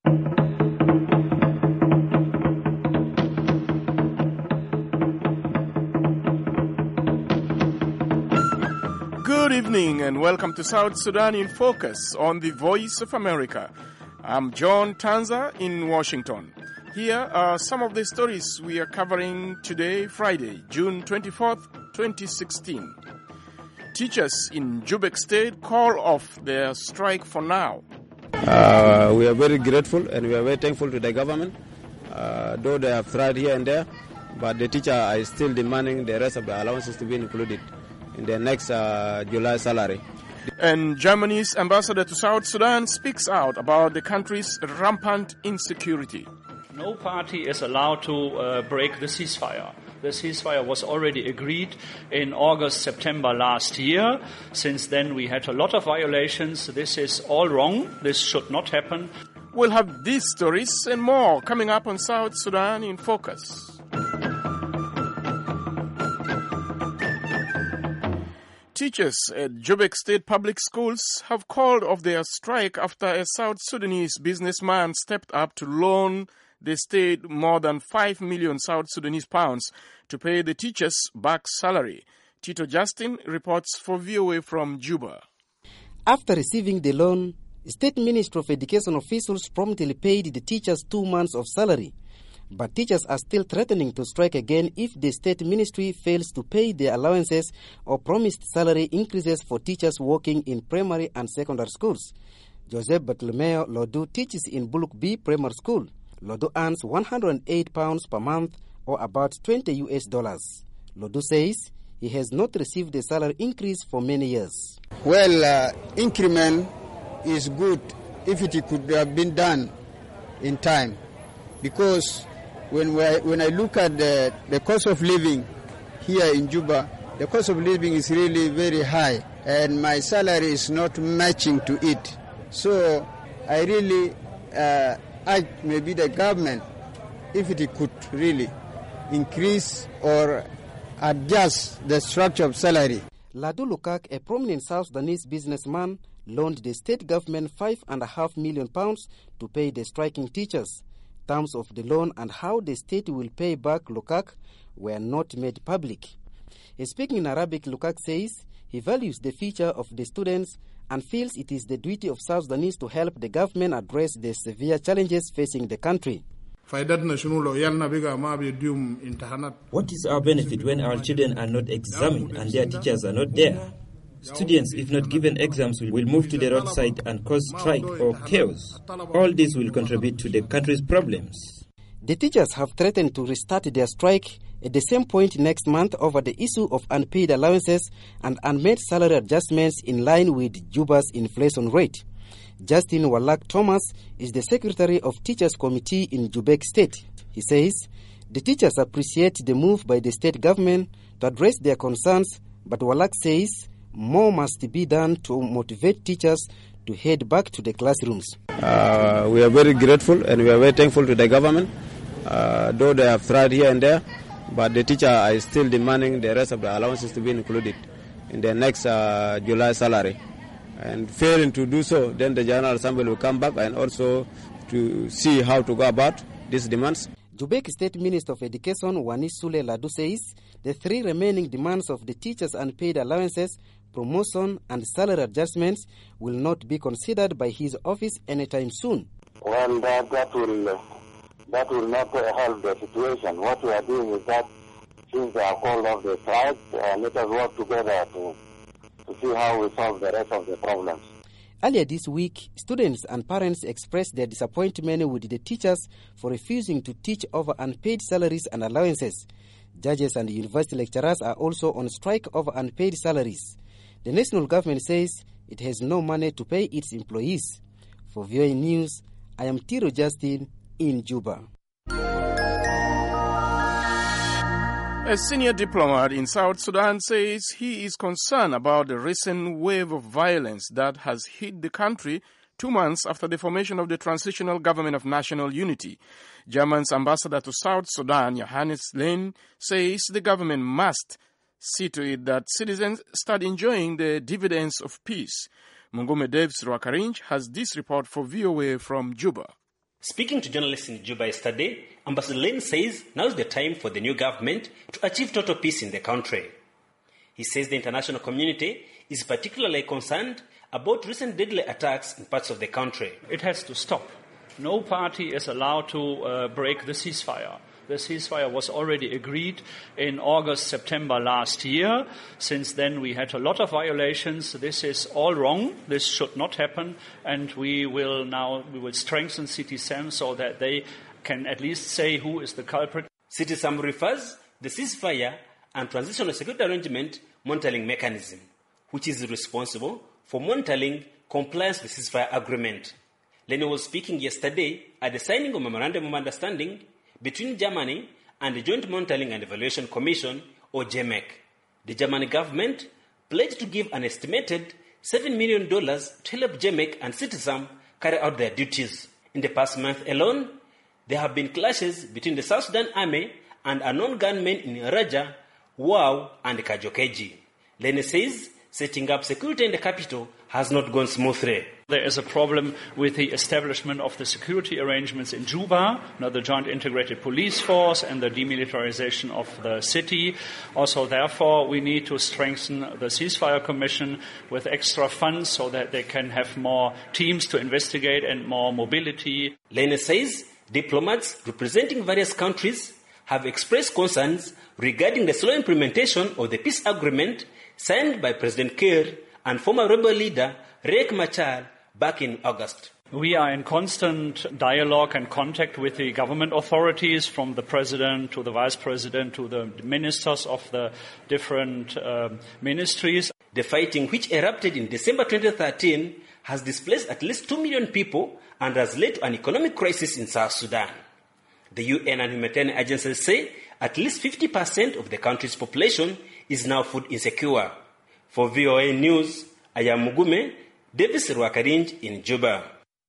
Good evening and welcome to South Sudan in Focus on the Voice of America. I'm John Tanza in Washington. Here are some of the stories we are covering today, Friday, June 24th, 2016. Teachers in Jubek State call off their strike for now. We are very grateful and we are very thankful to the government, though they have tried here and there, but the teacher is still demanding the rest of the allowances to be included in their next July salary. And Germany's ambassador to South Sudan speaks out about the country's rampant insecurity. No party is allowed to break the ceasefire. The ceasefire was already agreed in August, September last year. Since then, we had a lot of violations. This is all wrong. This should not happen. We'll have these stories and more coming up on South Sudan in Focus. Teachers at Jubek State Public Schools have called off their strike after a South Sudanese businessman stepped up to loan the state more than 5 million South Sudanese pounds to pay the teachers back salary. Tito Justin reports for VOA from Juba. After receiving the loan, State Ministry of Education officials promptly paid the teachers 2 months of salary. But teachers are still threatening to strike again if the state ministry fails to pay their allowances or promised salary increases for teachers working in primary and secondary schools. Joseph Bartolomeo Lodu teaches in Buluk B Primary School. Lodu earns £108 per month or about $20 US. Lodu says he has not received a salary increase for many years. Well, increment is good if it could have been done in time, because when I look at the cost of living here in Juba, the cost of living is really very high, and my salary is not matching to it. So I really urge maybe the government, if it could really increase or adjust the structure of salary. Ladu Lukak, a prominent South Sudanese businessman, loaned the state government £5.5 million to pay the striking teachers. Terms of the loan and how the state will pay back Lukak were not made public. Speaking in Arabic, Lukak says he values the future of the students and feels it is the duty of South Sudanese to help the government address the severe challenges facing the country. What is our benefit when our children are not examined and their teachers are not there? Students, if not given exams, will move to the roadside and cause strike or chaos. All this will contribute to the country's problems. The teachers have threatened to restart their strike at the same point next month over the issue of unpaid allowances and unmade salary adjustments in line with Juba's inflation rate. Justin Wallach Thomas is the secretary of Teachers Committee in Jubek State. He says the teachers appreciate the move by the state government to address their concerns, but Wallach says more must be done to motivate teachers to head back to the classrooms. We are very grateful and we are very thankful to the government, though they have tried here and there, but the teacher is still demanding the rest of the allowances to be included in their next July salary. And failing to do so, then the General Assembly will come back and also to see how to go about these demands. Jubek State Minister of Education Wanis Sule Ladu says the 3 remaining demands of the teachers' unpaid allowances, promotion and salary adjustments will not be considered by his office anytime soon. Well, that will not help the situation. What we are doing is that since they are called off the strike, let us work together to see how we solve the rest of the problems. Earlier this week, students and parents expressed their disappointment with the teachers for refusing to teach over unpaid salaries and allowances. Judges and university lecturers are also on strike over unpaid salaries. The national government says it has no money to pay its employees. For VOA News, I am Tiro Justin in Juba. A senior diplomat in South Sudan says he is concerned about the recent wave of violence that has hit the country 2 months after the formation of the Transitional Government of National Unity. Germany's ambassador to South Sudan, Johannes Lehn, says the government must see to it that citizens start enjoying the dividends of peace. Mungume Devs Rwakarinj has this report for VOA from Juba. Speaking to journalists in Juba yesterday, Ambassador Lane says now is the time for the new government to achieve total peace in the country. He says the international community is particularly concerned about recent deadly attacks in parts of the country. It has to stop. No party is allowed to break the ceasefire. The ceasefire was already agreed in August, September last year. Since then, we had a lot of violations. This is all wrong. This should not happen. And we will strengthen CITISEM so that they can at least say who is the culprit. CITISEM refers the ceasefire and transitional security arrangement monitoring mechanism, which is responsible for monitoring compliance with the ceasefire agreement. Lene was speaking yesterday at the signing of a memorandum of understanding between Germany and the Joint Monitoring and Evaluation Commission, or JMEC. The German government pledged to give an estimated $7 million to help JMEC and CITISEM carry out their duties. In the past month alone, there have been clashes between the South Sudan Army and unknown gunmen in Raja, Wau, and Kajokeji. Lene says setting up security in the capital has not gone smoothly. There is a problem with the establishment of the security arrangements in Juba, the Joint Integrated Police Force, and the demilitarization of the city. Also, therefore, we need to strengthen the Ceasefire Commission with extra funds so that they can have more teams to investigate and more mobility. Lene says diplomats representing various countries have expressed concerns regarding the slow implementation of the peace agreement signed by President Kiir and former rebel leader Riek Machar back in August. We are in constant dialogue and contact with the government authorities, from the president to the vice president to the ministers of the different ministries. The fighting, which erupted in December 2013, has displaced at least 2 million people and has led to an economic crisis in South Sudan. The UN and humanitarian agencies say at least 50% of the country's population is now food insecure. For VOA News, I am Mugume Davis Rwakarinj in Juba.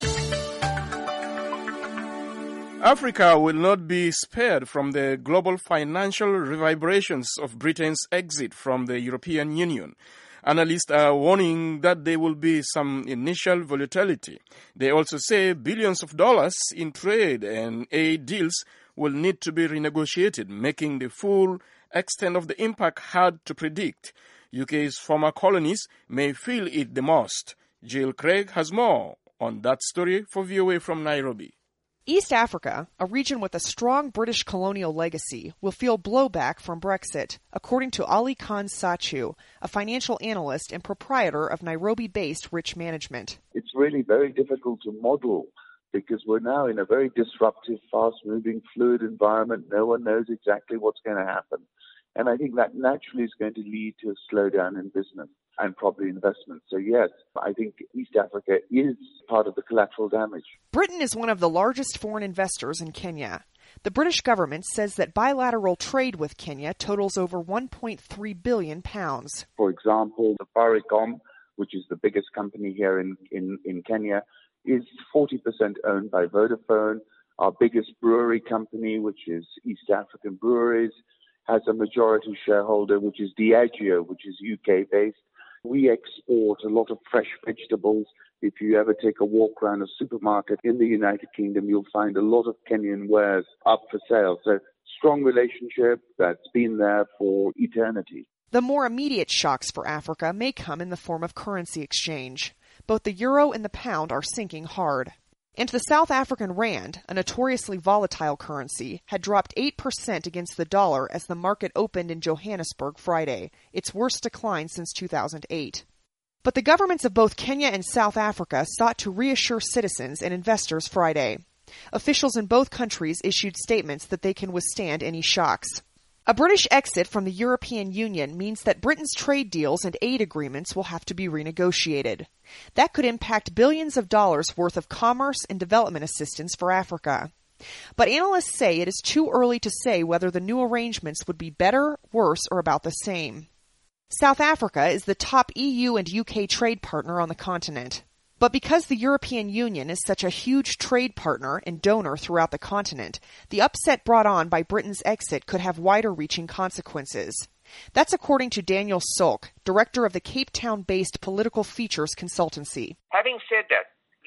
Africa will not be spared from the global financial reverberations of Britain's exit from the European Union. Analysts are warning that there will be some initial volatility. They also say billions of dollars in trade and aid deals will need to be renegotiated, making the full extent of the impact hard to predict. UK's former colonies may feel it the most. Jill Craig has more on that story for VOA from Nairobi. East Africa, a region with a strong British colonial legacy, will feel blowback from Brexit, according to Ali Khan Sachu, a financial analyst and proprietor of Nairobi-based Rich Management. It's really very difficult to model because we're now in a very disruptive, fast-moving, fluid environment. No one knows exactly what's going to happen. And I think that naturally is going to lead to a slowdown in business and probably investment. So yes, I think East Africa is part of the collateral damage. Britain is one of the largest foreign investors in Kenya. The British government says that bilateral trade with Kenya totals over £1.3 billion. For example, Safaricom, which is the biggest company here in Kenya, is 40% owned by Vodafone. Our biggest brewery company, which is East African Breweries, has a majority shareholder, which is Diageo, which is UK-based. We export a lot of fresh vegetables. If you ever take a walk around a supermarket in the United Kingdom, you'll find a lot of Kenyan wares up for sale. So strong relationship that's been there for eternity. The more immediate shocks for Africa may come in the form of currency exchange. Both the euro and the pound are sinking hard. And the South African rand, a notoriously volatile currency, had dropped 8% against the dollar as the market opened in Johannesburg Friday, its worst decline since 2008. But the governments of both Kenya and South Africa sought to reassure citizens and investors Friday. Officials in both countries issued statements that they can withstand any shocks. A British exit from the European Union means that Britain's trade deals and aid agreements will have to be renegotiated. That could impact billions of dollars worth of commerce and development assistance for Africa. But analysts say it is too early to say whether the new arrangements would be better, worse, or about the same. South Africa is the top EU and UK trade partner on the continent. But because the European Union is such a huge trade partner and donor throughout the continent, the upset brought on by Britain's exit could have wider-reaching consequences. That's according to Daniel Sulk, director of the Cape Town-based Political Features consultancy. Having said that,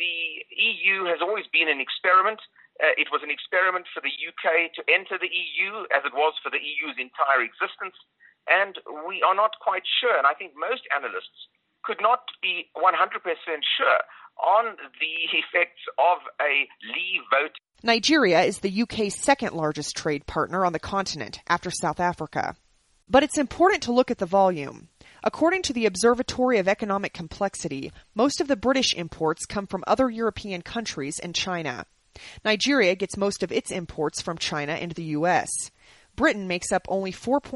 the EU has always been an experiment. It was an experiment for the UK to enter the EU, as it was for the EU's entire existence. And we are not quite sure, and I think most analysts could not be 100% sure on the effects of a leave vote. Nigeria is the UK's second largest trade partner on the continent after South Africa. But it's important to look at the volume. According to the Observatory of Economic Complexity, most of the British imports come from other European countries and China. Nigeria gets most of its imports from China and the U.S. Britain makes up only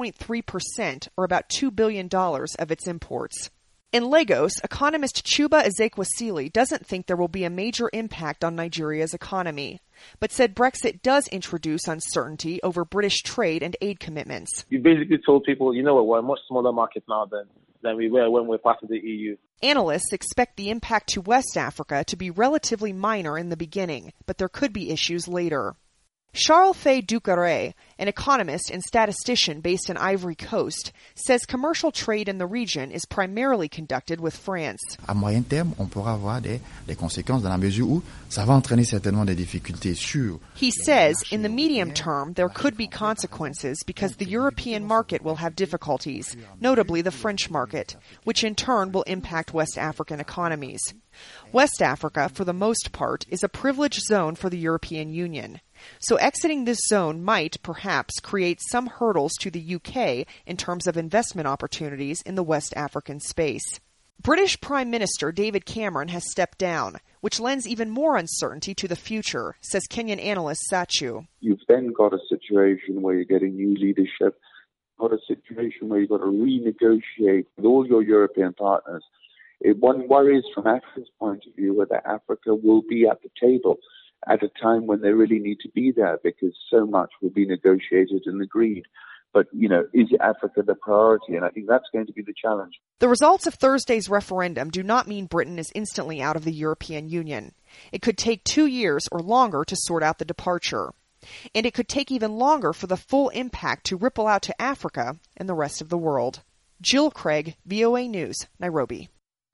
4.3%, or about $2 billion, of its imports. In Lagos, economist Chuba Ezekwesili doesn't think there will be a major impact on Nigeria's economy, but said Brexit does introduce uncertainty over British trade and aid commitments. You basically told people, you know what, we're a much smaller market now than we were when we were part of the EU. Analysts expect the impact to West Africa to be relatively minor in the beginning, but there could be issues later. Charles Faye Ducaré, an economist and statistician based in Ivory Coast, says commercial trade in the region is primarily conducted with France. À moyen terme, on pourra avoir des conséquences dans la mesure où ça va entraîner certainement des difficultés sur. He says in the medium term there could be consequences because the European market will have difficulties, notably the French market, which in turn will impact West African economies. West Africa, for the most part, is a privileged zone for the European Union. So exiting this zone might, perhaps, create some hurdles to the UK in terms of investment opportunities in the West African space. British Prime Minister David Cameron has stepped down, which lends even more uncertainty to the future, says Kenyan analyst Sachu. You've then got a situation where you're getting new leadership, got a situation where you've got to renegotiate with all your European partners. One worries from Africa's point of view whether Africa will be at the table at a time when they really need to be there because so much will be negotiated and agreed. But, is Africa the priority? And I think that's going to be the challenge. The results of Thursday's referendum do not mean Britain is instantly out of the European Union. It could take 2 years or longer to sort out the departure. And it could take even longer for the full impact to ripple out to Africa and the rest of the world. Jill Craig, VOA News, Nairobi.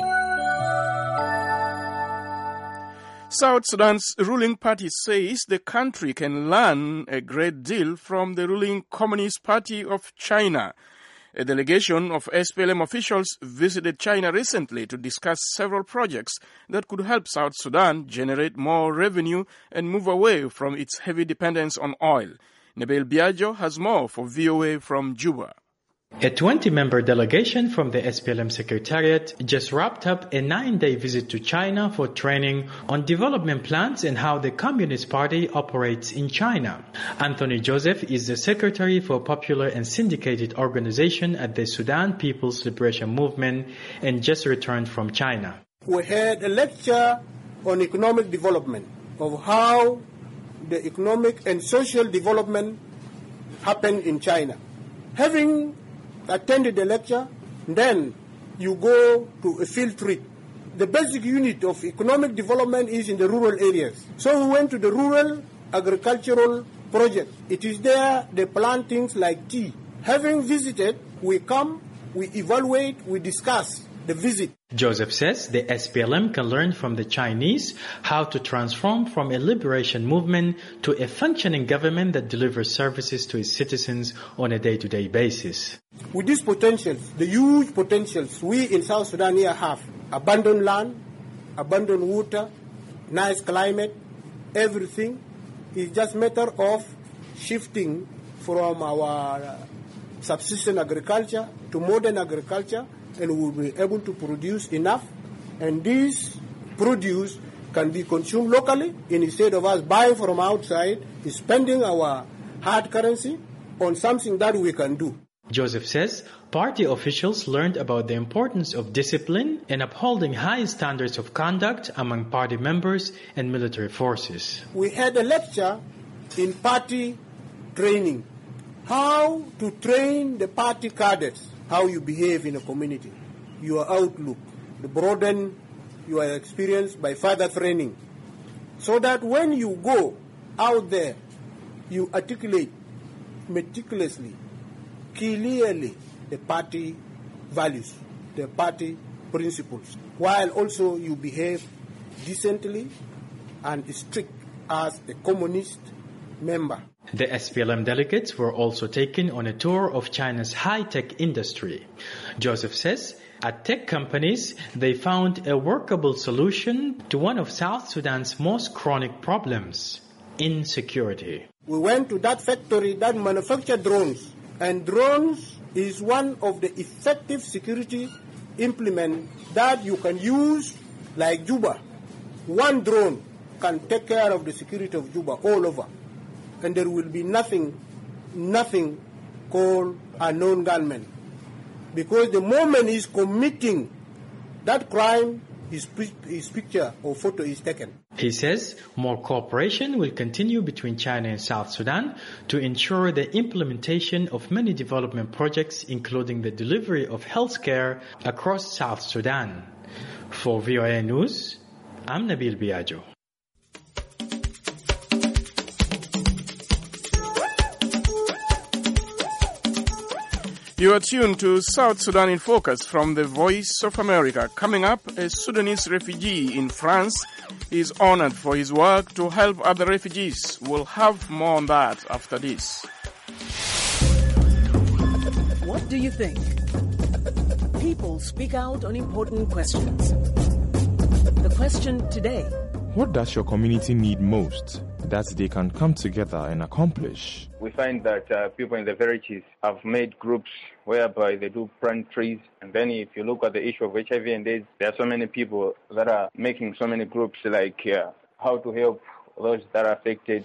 South Sudan's ruling party says the country can learn a great deal from the ruling Communist Party of China. A delegation of SPLM officials visited China recently to discuss several projects that could help South Sudan generate more revenue and move away from its heavy dependence on oil. Nebel Biagio has more for VOA from Juba. A 20-member delegation from the SPLM Secretariat just wrapped up a 9-day visit to China for training on development plans and how the Communist Party operates in China. Anthony Joseph is the Secretary for Popular and Syndicated Organization at the Sudan People's Liberation Movement and just returned from China. We had a lecture on economic development, of how the economic and social development happened in China. Having attended the lecture, then you go to a field trip. The basic unit of economic development is in the rural areas. So we went to the rural agricultural project. It is there they plant things like tea. Having visited, we come, we evaluate, we discuss the visit. Joseph says the SPLM can learn from the Chinese how to transform from a liberation movement to a functioning government that delivers services to its citizens on a day-to-day basis. With these potentials, the huge potentials we in South Sudan here have, abundant land, abundant water, nice climate, everything, is just a matter of shifting from our subsistence agriculture to modern agriculture, and we will be able to produce enough, and this produce can be consumed locally instead of us buying from outside, spending our hard currency on something that we can do. Joseph says party officials learned about the importance of discipline and upholding high standards of conduct among party members and military forces. We had a lecture in party training, how to train the party cadets, how you behave in a community, your outlook, the broaden your experience by further training, so that when you go out there, you articulate meticulously, clearly the party values, the party principles, while also you behave decently and strict as a communist member. The SPLM delegates were also taken on a tour of China's high-tech industry. Joseph says at tech companies, they found a workable solution to one of South Sudan's most chronic problems, insecurity. We went to that factory that manufactured drones, and drones is one of the effective security implement that you can use like Juba. One drone can take care of the security of Juba all over. And there will be nothing called unknown gunman. Because the moment he's committing that crime, his picture or photo is taken. He says more cooperation will continue between China and South Sudan to ensure the implementation of many development projects, including the delivery of health care across South Sudan. For VOA News, I'm Nabil Biagio. You are tuned to South Sudan in Focus from the Voice of America. Coming up, a Sudanese refugee in France is honored for his work to help other refugees. We'll have more on that after this. What do you think? People speak out on important questions. The question today: what does your community need most that they can come together and accomplish? We find that people in the villages have made groups whereby they do plant trees. And then if you look at the issue of HIV and AIDS, there are so many people that are making so many groups like how to help those that are affected.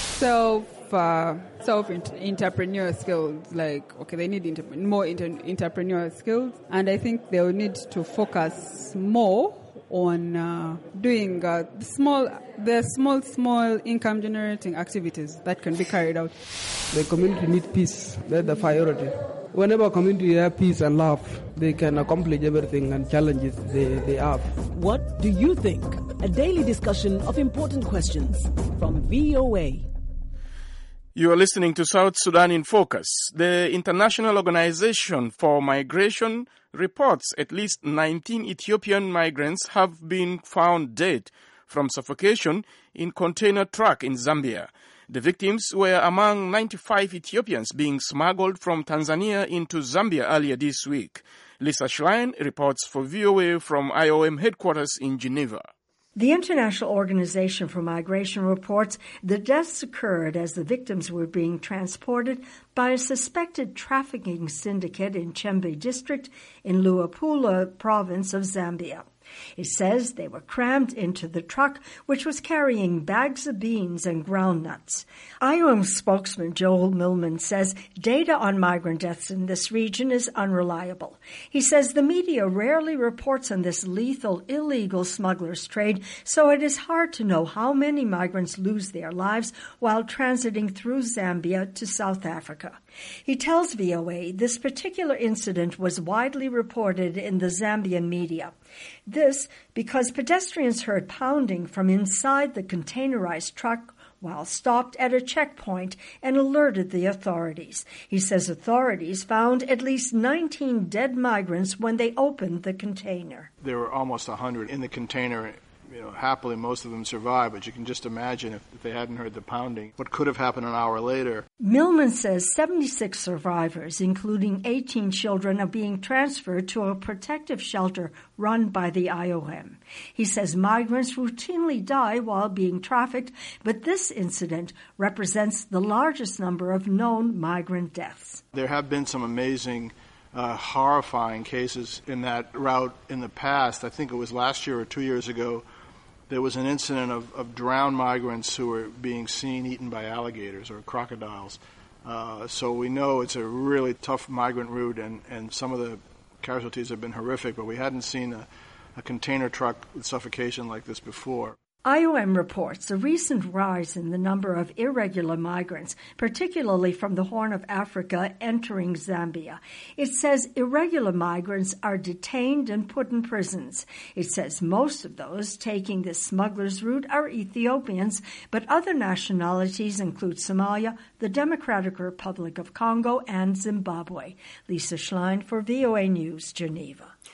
Self-entrepreneur skills, they need more entrepreneur skills. And I think they'll need to focus more on doing the small income generating activities that can be carried out. The community needs peace. That's the priority. Whenever community have peace and love, they can accomplish everything and challenges they have. What do you think? A daily discussion of important questions from VOA. You are listening to South Sudan in Focus. The International Organization for Migration reports at least 19 Ethiopian migrants have been found dead from suffocation in container truck in Zambia. The victims were among 95 Ethiopians being smuggled from Tanzania into Zambia earlier this week. Lisa Schlein reports for VOA from IOM headquarters in Geneva. The International Organization for Migration reports the deaths occurred as the victims were being transported by a suspected trafficking syndicate in Chembe district in Luapula province of Zambia. It says they were crammed into the truck, which was carrying bags of beans and groundnuts. IOM spokesman Joel Millman says data on migrant deaths in this region is unreliable. He says the media rarely reports on this lethal, illegal smugglers' trade, so it is hard to know how many migrants lose their lives while transiting through Zambia to South Africa. He tells VOA this particular incident was widely reported in the Zambian media. This because pedestrians heard pounding from inside the containerized truck while stopped at a checkpoint and alerted the authorities. He says authorities found at least 19 dead migrants when they opened the container. There were almost 100 in the container. Happily, most of them survived, but you can just imagine if they hadn't heard the pounding, what could have happened an hour later. Millman says 76 survivors, including 18 children, are being transferred to a protective shelter run by the IOM. He says migrants routinely die while being trafficked, but this incident represents the largest number of known migrant deaths. There have been some amazing horrifying cases in that route in the past. I think it was last year or 2 years ago. There was an incident of drowned migrants who were being seen eaten by alligators or crocodiles. So we know it's a really tough migrant route, and some of the casualties have been horrific, but we hadn't seen a container truck with suffocation like this before. IOM reports a recent rise in the number of irregular migrants, particularly from the Horn of Africa, entering Zambia. It says irregular migrants are detained and put in prisons. It says most of those taking this smuggler's route are Ethiopians, but other nationalities include Somalia, the Democratic Republic of Congo, and Zimbabwe. Lisa Schlein for VOA News, Geneva.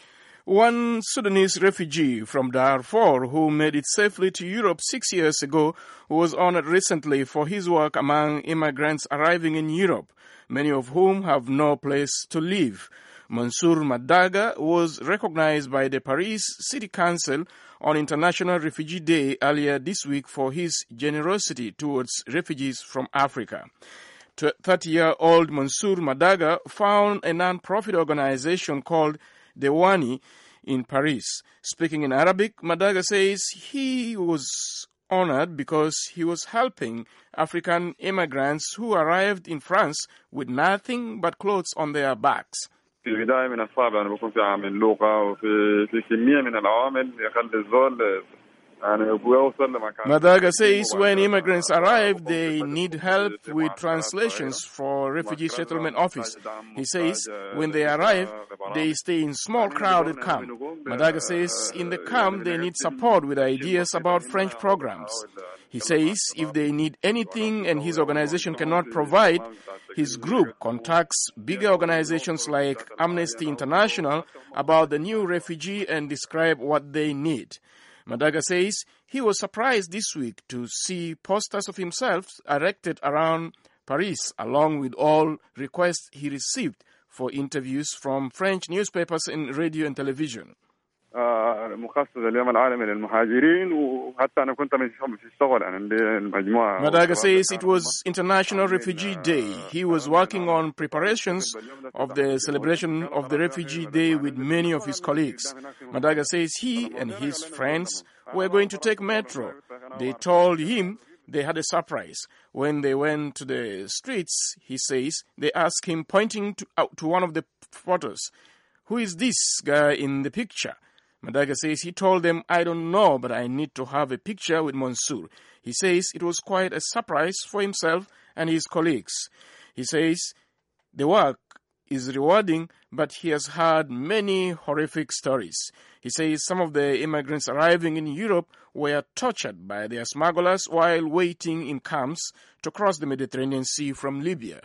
One Sudanese refugee from Darfur who made it safely to Europe 6 years ago was honored recently for his work among immigrants arriving in Europe, many of whom have no place to live. Mansour Madaga was recognized by the Paris City Council on International Refugee Day earlier this week for his generosity towards refugees from Africa. 30-year-old Mansour Madaga found a non-profit organization called Dewani in Paris. Speaking in Arabic, Madaga says he was honored because he was helping African immigrants who arrived in France with nothing but clothes on their backs. في البداية من الصعب أن بكون في عامل لغة وفي كمية من العوامل يخلي الزول Madaga says when immigrants arrive, they need help with translations for refugee settlement office. He says when they arrive, they stay in small crowded camp. Madaga says in the camp they need support with ideas about French programs. He says if they need anything and his organization cannot provide, his group contacts bigger organizations like Amnesty International about the new refugee and describe what they need. Madaga says he was surprised this week to see posters of himself erected around Paris, along with all requests he received for interviews from French newspapers and radio and television. Madaga says it was International Refugee Day. He was working on preparations of the celebration of the Refugee Day with many of his colleagues. Madaga says he and his friends were going to take metro. They told him they had a surprise. When they went to the streets, he says, they asked him, pointing to one of the photos, "Who is this guy in the picture?" Madaga says he told them, "I don't know, but I need to have a picture with Mansour." He says it was quite a surprise for himself and his colleagues. He says the work is rewarding, but he has heard many horrific stories. He says some of the immigrants arriving in Europe were tortured by their smugglers while waiting in camps to cross the Mediterranean Sea from Libya.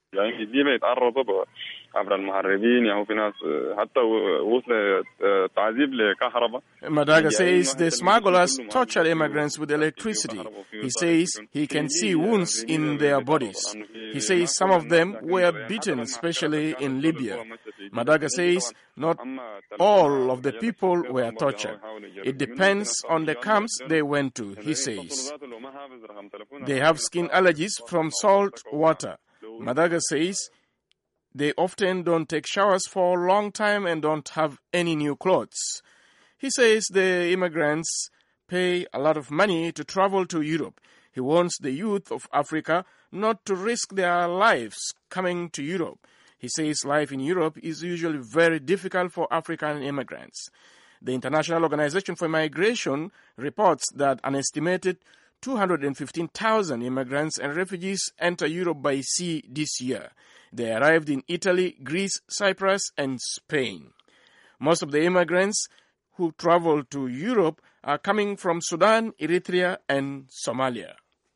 Madaga says the smugglers tortured immigrants with electricity. He says he can see wounds in their bodies. He says some of them were beaten, especially in Libya. Madaga says not all of the people were tortured. It depends on the camps they went to, he says. They have skin allergies from salt water. Madaga says they often don't take showers for a long time and don't have any new clothes. He says the immigrants pay a lot of money to travel to Europe. He wants the youth of Africa not to risk their lives coming to Europe. He says life in Europe is usually very difficult for African immigrants. The International Organization for Migration reports that an estimated 215,000 immigrants and refugees enter Europe by sea this year. They arrived in Italy, Greece, Cyprus, and Spain. Most of the immigrants who travel to Europe are coming from Sudan, Eritrea, and Somalia.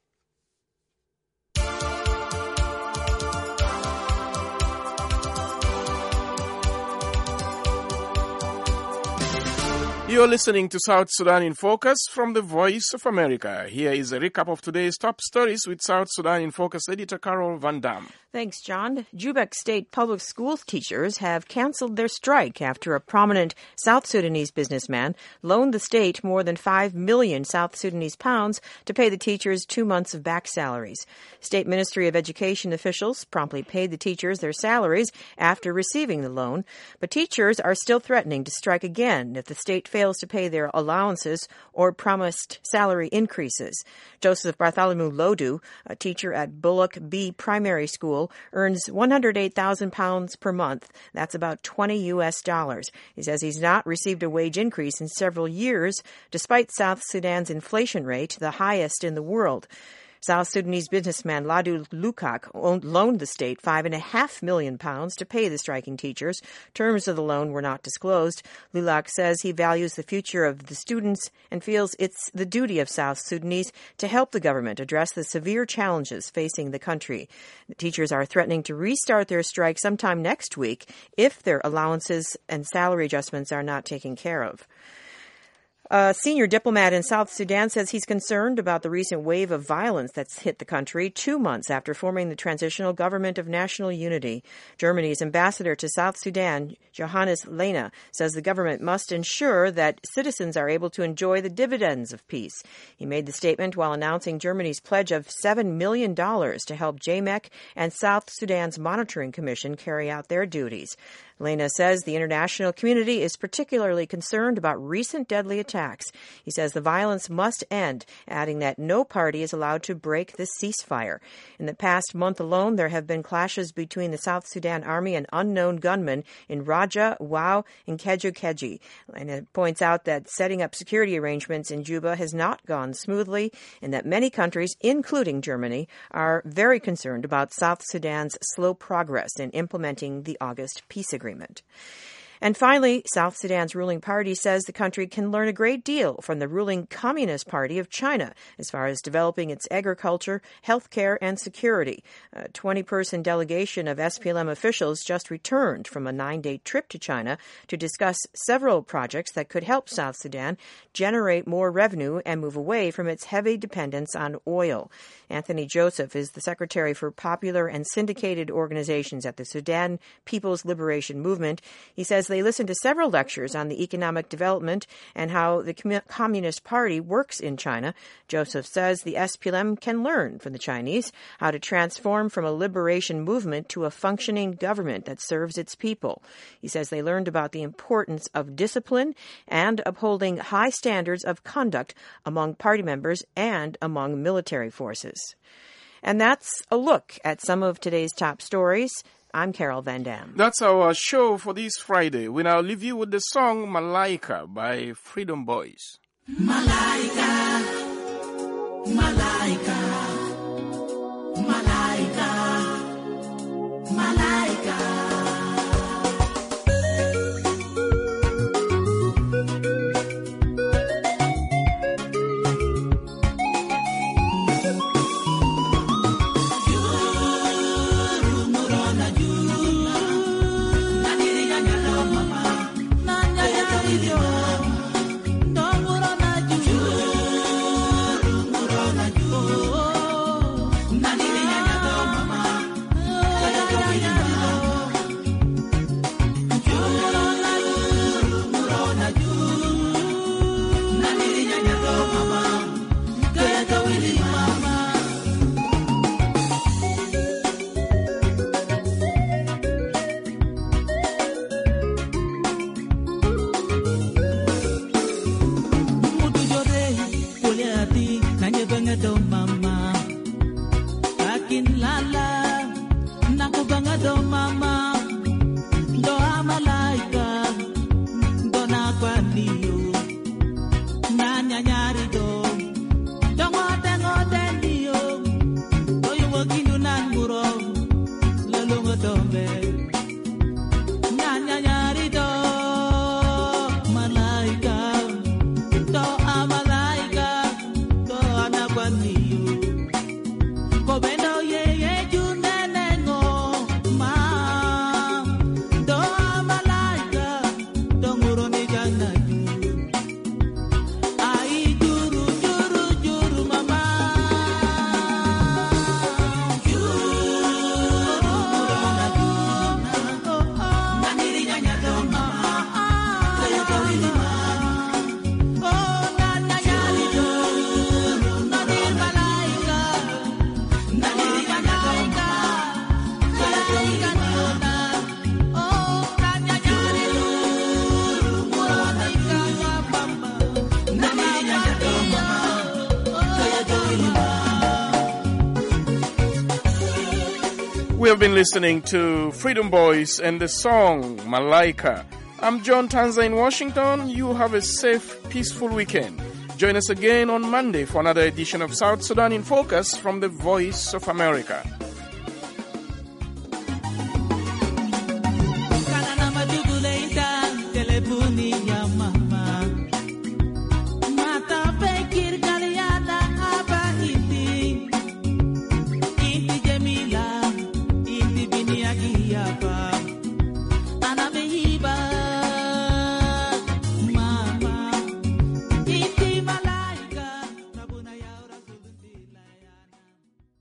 You're listening to South Sudan in Focus from the Voice of America. Here is a recap of today's top stories with South Sudan in Focus editor Carol Van Dam. Thanks, John. Jubac State Public Schools teachers have canceled their strike after a prominent South Sudanese businessman loaned the state more than 5 million South Sudanese pounds to pay the teachers 2 months of back salaries. State Ministry of Education officials promptly paid the teachers their salaries after receiving the loan, but teachers are still threatening to strike again if the state fails to pay their allowances or promised salary increases. Joseph Bartholomew Lodu, a teacher at Bullock B Primary School, earns £108,000 per month. That's about $20. He says he's not received a wage increase in several years, despite South Sudan's inflation rate, the highest in the world. South Sudanese businessman Ladu Lukak loaned the state £5.5 million to pay the striking teachers. Terms of the loan were not disclosed. Lulak says he values the future of the students and feels it's the duty of South Sudanese to help the government address the severe challenges facing the country. The teachers are threatening to restart their strike sometime next week if their allowances and salary adjustments are not taken care of. A senior diplomat in South Sudan says he's concerned about the recent wave of violence that's hit the country 2 months after forming the Transitional Government of National Unity. Germany's ambassador to South Sudan, Johannes Lehne, says the government must ensure that citizens are able to enjoy the dividends of peace. He made the statement while announcing Germany's pledge of $7 million to help JMEC and South Sudan's Monitoring Commission carry out their duties. Lehne says the international community is particularly concerned about recent deadly attacks. He says the violence must end, adding that no party is allowed to break the ceasefire. In the past month alone, there have been clashes between the South Sudan Army and unknown gunmen in Raja, Wau, and Keji. Lehne points out that setting up security arrangements in Juba has not gone smoothly and that many countries, including Germany, are very concerned about South Sudan's slow progress in implementing the August peace agreement. And finally, South Sudan's ruling party says the country can learn a great deal from the ruling Communist Party of China as far as developing its agriculture, healthcare, and security. A 20-person delegation of SPLM officials just returned from a 9-day trip to China to discuss several projects that could help South Sudan generate more revenue and move away from its heavy dependence on oil. Anthony Joseph is the Secretary for Popular and Syndicated Organizations at the Sudan People's Liberation Movement. He says they listened to several lectures on the economic development and how the Communist Party works in China. Joseph says the SPLM can learn from the Chinese how to transform from a liberation movement to a functioning government that serves its people. He says they learned about the importance of discipline and upholding high standards of conduct among party members and among military forces. And that's a look at some of today's top stories. I'm Carol Van Dam. That's our show for this Friday. We now leave you with the song Malaika by Freedom Boys. Malaika, Malaika, Malaika, Malaika. We have been listening to Freedom Boys and the song Malaika. I'm John Tanza in Washington. You have a safe, peaceful weekend. Join us again on Monday for another edition of South Sudan in Focus from the Voice of America.